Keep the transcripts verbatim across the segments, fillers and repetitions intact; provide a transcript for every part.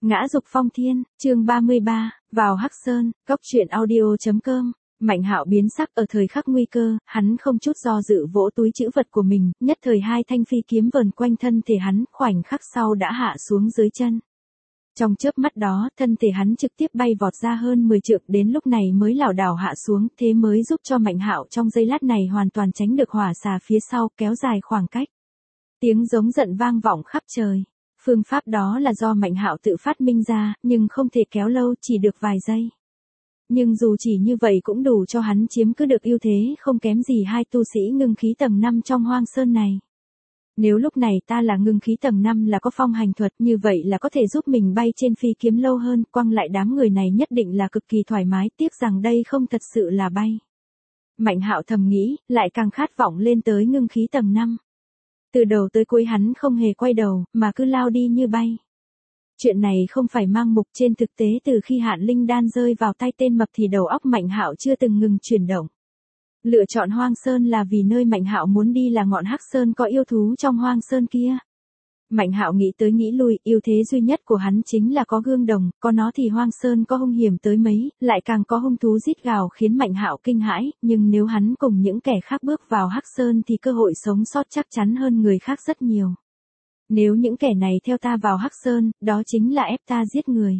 Ngã dục phong thiên, chương ba mươi ba, vào Hắc Sơn, góc truyện audio chấm com. Mạnh Hạo biến sắc ở thời khắc nguy cơ, hắn không chút do dự vỗ túi trữ vật của mình, nhất thời hai thanh phi kiếm vờn quanh thân thể hắn, khoảnh khắc sau đã hạ xuống dưới chân. Trong chớp mắt đó, thân thể hắn trực tiếp bay vọt ra hơn mười trượng, đến lúc này mới lảo đảo hạ xuống, thế mới giúp cho Mạnh Hạo trong giây lát này hoàn toàn tránh được hỏa xà phía sau, kéo dài khoảng cách. Tiếng giống giận vang vọng khắp trời. Phương pháp đó là do Mạnh Hạo tự phát minh ra, nhưng không thể kéo lâu, chỉ được vài giây. Nhưng dù chỉ như vậy cũng đủ cho hắn chiếm cứ được ưu thế không kém gì hai tu sĩ ngưng khí tầng năm trong hoang sơn này. Nếu lúc này ta là ngưng khí tầng năm là có phong hành thuật, như vậy là có thể giúp mình bay trên phi kiếm lâu hơn, quăng lại đám người này nhất định là cực kỳ thoải mái, tiếc rằng đây không thật sự là bay. Mạnh Hạo thầm nghĩ, lại càng khát vọng lên tới ngưng khí tầng năm. Từ đầu tới cuối hắn không hề quay đầu, mà cứ lao đi như bay. Chuyện này không phải mang mục, trên thực tế từ khi Hạn Linh Đan rơi vào tay tên mập thì đầu óc Mạnh Hạo chưa từng ngừng chuyển động. Lựa chọn Hoang Sơn là vì nơi Mạnh Hạo muốn đi là ngọn Hắc Sơn có yêu thú trong Hoang Sơn kia. Mạnh Hạo nghĩ tới nghĩ lui, ưu thế duy nhất của hắn chính là có gương đồng, có nó thì Hoang Sơn có hung hiểm tới mấy, lại càng có hung thú rít gào khiến Mạnh Hạo kinh hãi, nhưng nếu hắn cùng những kẻ khác bước vào Hắc Sơn thì cơ hội sống sót chắc chắn hơn người khác rất nhiều. Nếu những kẻ này theo ta vào Hắc Sơn, đó chính là ép ta giết người.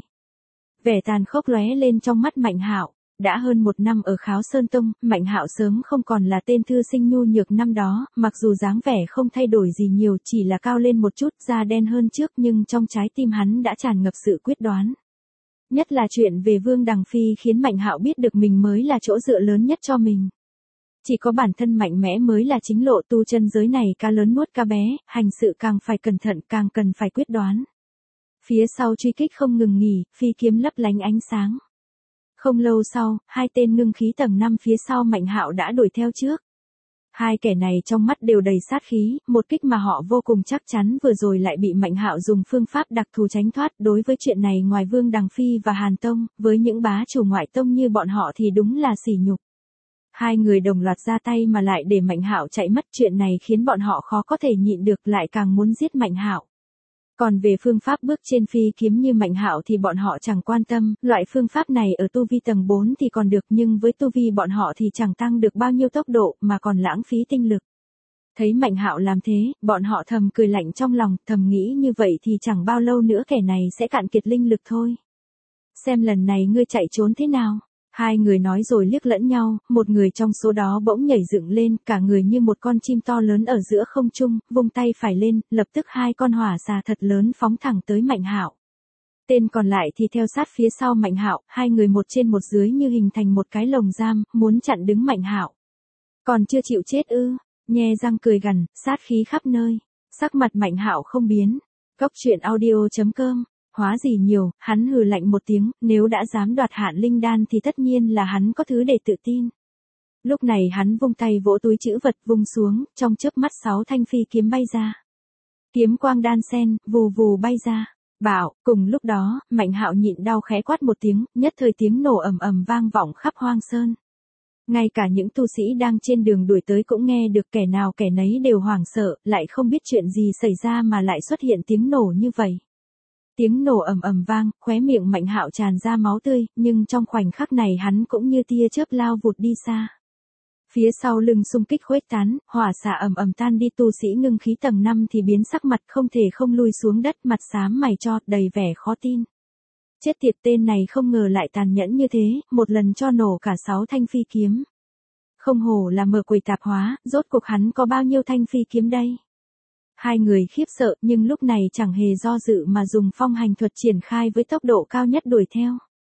Vẻ tàn khốc lóe lên trong mắt Mạnh Hạo. Đã hơn một năm ở Kháo Sơn Tông, Mạnh Hạo sớm không còn là tên thư sinh nhu nhược năm đó, mặc dù dáng vẻ không thay đổi gì nhiều, chỉ là cao lên một chút, da đen hơn trước, nhưng trong trái tim hắn đã tràn ngập sự quyết đoán. Nhất là chuyện về Vương Đằng Phi khiến Mạnh Hạo biết được mình mới là chỗ dựa lớn nhất cho mình. Chỉ có bản thân mạnh mẽ mới là chính lộ, tu chân giới này cá lớn nuốt cá bé, hành sự càng phải cẩn thận, càng cần phải quyết đoán. Phía sau truy kích không ngừng nghỉ, phi kiếm lấp lánh ánh sáng. Không lâu sau, hai tên ngưng khí tầng năm phía sau Mạnh Hạo đã đuổi theo trước. Hai kẻ này trong mắt đều đầy sát khí, một kích mà họ vô cùng chắc chắn vừa rồi lại bị Mạnh Hạo dùng phương pháp đặc thù tránh thoát. Đối với chuyện này ngoài Vương Đằng Phi và Hàn Tông, với những bá chủ ngoại tông như bọn họ thì đúng là sỉ nhục. Hai người đồng loạt ra tay mà lại để Mạnh Hạo chạy mất, chuyện này khiến bọn họ khó có thể nhịn được, lại càng muốn giết Mạnh Hạo. Còn về phương pháp bước trên phi kiếm như Mạnh Hạo thì bọn họ chẳng quan tâm, loại phương pháp này ở tu vi tầng bốn thì còn được, nhưng với tu vi bọn họ thì chẳng tăng được bao nhiêu tốc độ mà còn lãng phí tinh lực. Thấy Mạnh Hạo làm thế, bọn họ thầm cười lạnh trong lòng, thầm nghĩ như vậy thì chẳng bao lâu nữa kẻ này sẽ cạn kiệt linh lực thôi. Xem lần này ngươi chạy trốn thế nào. Hai người nói rồi liếc lẫn nhau, một người trong số đó bỗng nhảy dựng lên, cả người như một con chim to lớn ở giữa không trung, vung tay phải lên, lập tức hai con hỏa xà thật lớn phóng thẳng tới Mạnh Hạo. Tên còn lại thì theo sát phía sau Mạnh Hạo, hai người một trên một dưới như hình thành một cái lồng giam, muốn chặn đứng Mạnh Hạo. Còn chưa chịu chết ư? Nhe răng cười gằn, sát khí khắp nơi. Sắc mặt Mạnh Hạo không biến. Góc truyện audio chấm com. Hóa gì nhiều, hắn hừ lạnh một tiếng, nếu đã dám đoạt Hạn Linh Đan thì tất nhiên là hắn có thứ để tự tin. Lúc này hắn vung tay vỗ túi trữ vật vung xuống, trong chớp mắt sáu thanh phi kiếm bay ra. Kiếm quang đan sen, vù vù bay ra. Bảo, cùng lúc đó, Mạnh Hạo nhịn đau khẽ quát một tiếng, nhất thời tiếng nổ ầm ầm vang vọng khắp hoang sơn. Ngay cả những tu sĩ đang trên đường đuổi tới cũng nghe được, kẻ nào kẻ nấy đều hoảng sợ, lại không biết chuyện gì xảy ra mà lại xuất hiện tiếng nổ như vậy. Tiếng nổ ầm ầm vang, khóe miệng Mạnh Hạo tràn ra máu tươi, nhưng trong khoảnh khắc này hắn cũng như tia chớp lao vụt đi xa. Phía sau lưng xung kích khuếch tán, hỏa xạ ầm ầm tan đi, tu sĩ ngưng khí tầng năm thì biến sắc mặt không thể không lui xuống đất, mặt xám mày cho, đầy vẻ khó tin. Chết tiệt, tên này không ngờ lại tàn nhẫn như thế, một lần cho nổ cả sáu thanh phi kiếm. Không hổ là mở quầy tạp hóa, rốt cuộc hắn có bao nhiêu thanh phi kiếm đây? Hai người khiếp sợ, nhưng lúc này chẳng hề do dự mà dùng phong hành thuật triển khai với tốc độ cao nhất đuổi theo.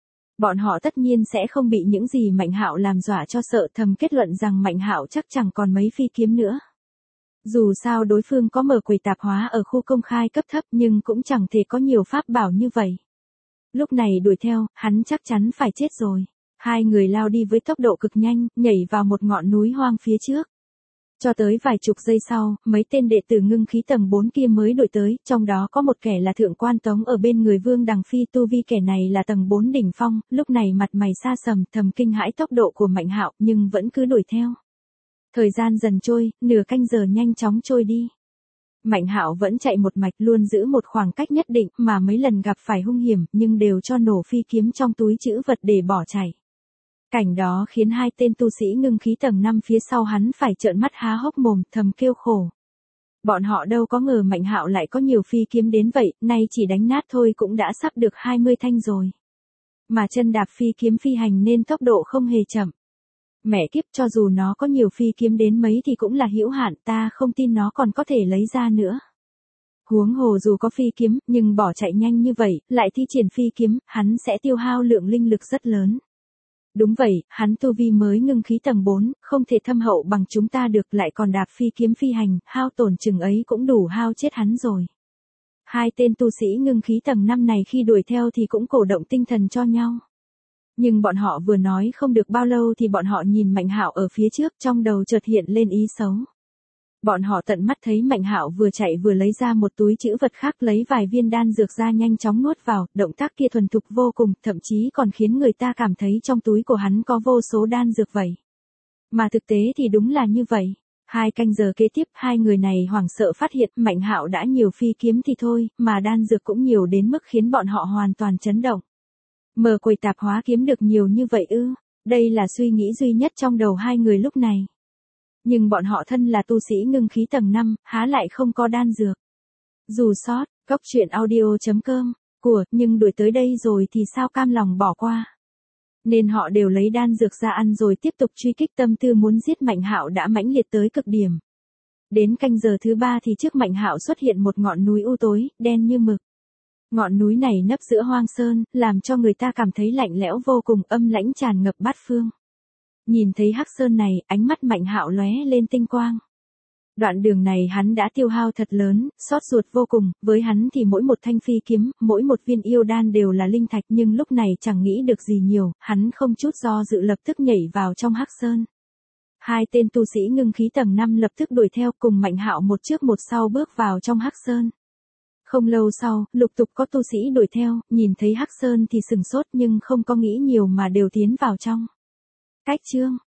Bọn họ tất nhiên sẽ không bị những gì Mạnh Hạo làm dọa cho sợ, thầm kết luận rằng Mạnh Hạo chắc chẳng còn mấy phi kiếm nữa. Dù sao đối phương có mở quầy tạp hóa ở khu công khai cấp thấp nhưng cũng chẳng thể có nhiều pháp bảo như vậy. Lúc này đuổi theo, hắn chắc chắn phải chết rồi. Hai người lao đi với tốc độ cực nhanh, nhảy vào một ngọn núi hoang phía trước. Cho tới vài chục giây sau, mấy tên đệ tử ngưng khí tầng bốn kia mới đuổi tới, trong đó có một kẻ là Thượng Quan Tống ở bên người Vương Đằng Phi, tu vi kẻ này là tầng bốn đỉnh phong, lúc này mặt mày xa sầm, thầm kinh hãi tốc độ của Mạnh Hạo, nhưng vẫn cứ đuổi theo. Thời gian dần trôi, nửa canh giờ nhanh chóng trôi đi. Mạnh Hạo vẫn chạy một mạch luôn giữ một khoảng cách nhất định mà mấy lần gặp phải hung hiểm nhưng đều cho nổ phi kiếm trong túi trữ vật để bỏ chạy. Cảnh đó khiến hai tên tu sĩ ngưng khí tầng năm phía sau hắn phải trợn mắt há hốc mồm thầm kêu khổ. Bọn họ đâu có ngờ Mạnh Hạo lại có nhiều phi kiếm đến vậy, nay chỉ đánh nát thôi cũng đã sắp được hai mươi thanh rồi. Mà chân đạp phi kiếm phi hành nên tốc độ không hề chậm. Mẹ kiếp, cho dù nó có nhiều phi kiếm đến mấy thì cũng là hữu hạn, ta không tin nó còn có thể lấy ra nữa. Huống hồ dù có phi kiếm, nhưng bỏ chạy nhanh như vậy, lại thi triển phi kiếm, hắn sẽ tiêu hao lượng linh lực rất lớn. Đúng vậy, hắn tu vi mới ngưng khí tầng bốn, không thể thâm hậu bằng chúng ta được, lại còn đạp phi kiếm phi hành, hao tổn chừng ấy cũng đủ hao chết hắn rồi. Hai tên tu sĩ ngưng khí tầng năm này khi đuổi theo thì cũng cổ động tinh thần cho nhau. Nhưng bọn họ vừa nói không được bao lâu thì bọn họ nhìn Mạnh Hạo ở phía trước, trong đầu chợt hiện lên ý xấu. Bọn họ tận mắt thấy Mạnh Hạo vừa chạy vừa lấy ra một túi trữ vật khác, lấy vài viên đan dược ra nhanh chóng nuốt vào, động tác kia thuần thục vô cùng, thậm chí còn khiến người ta cảm thấy trong túi của hắn có vô số đan dược vậy. Mà thực tế thì đúng là như vậy. Hai canh giờ kế tiếp, hai người này hoảng sợ phát hiện Mạnh Hạo đã nhiều phi kiếm thì thôi, mà đan dược cũng nhiều đến mức khiến bọn họ hoàn toàn chấn động. Mở quầy tạp hóa kiếm được nhiều như vậy ư? Đây là suy nghĩ duy nhất trong đầu hai người lúc này. Nhưng bọn họ thân là tu sĩ ngưng khí tầng năm, há lại không có đan dược. Dù sót, góc truyện audio chấm com, của, nhưng đuổi tới đây rồi thì sao cam lòng bỏ qua. Nên họ đều lấy đan dược ra ăn rồi tiếp tục truy kích, tâm tư muốn giết Mạnh Hạo đã mãnh liệt tới cực điểm. Đến canh giờ thứ ba thì trước Mạnh Hạo xuất hiện một ngọn núi u tối, đen như mực. Ngọn núi này nấp giữa hoang sơn, làm cho người ta cảm thấy lạnh lẽo vô cùng, âm lãnh tràn ngập bát phương. Nhìn thấy hắc sơn này, ánh mắt Mạnh Hạo lóe lên tinh quang. Đoạn đường này hắn đã tiêu hao thật lớn, xót ruột vô cùng, với hắn thì mỗi một thanh phi kiếm, mỗi một viên yêu đan đều là linh thạch, nhưng lúc này chẳng nghĩ được gì nhiều, hắn không chút do dự lập tức nhảy vào trong hắc sơn. Hai tên tu sĩ ngưng khí tầng năm lập tức đuổi theo, cùng Mạnh Hạo một trước một sau bước vào trong hắc sơn. Không lâu sau, lục tục có tu sĩ đuổi theo, nhìn thấy hắc sơn thì sừng sốt nhưng không có nghĩ nhiều mà đều tiến vào trong. Cách chương